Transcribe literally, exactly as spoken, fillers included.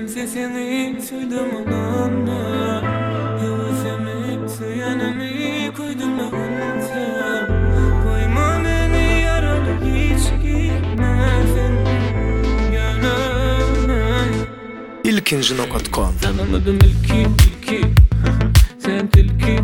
Sen sesini duydum Hevesimi suyanımı koydum önce Koyma beni yaralı hiç gitmesin Gönlüm ilkinci nokta com Tanımadım ilki ilki Sen tilki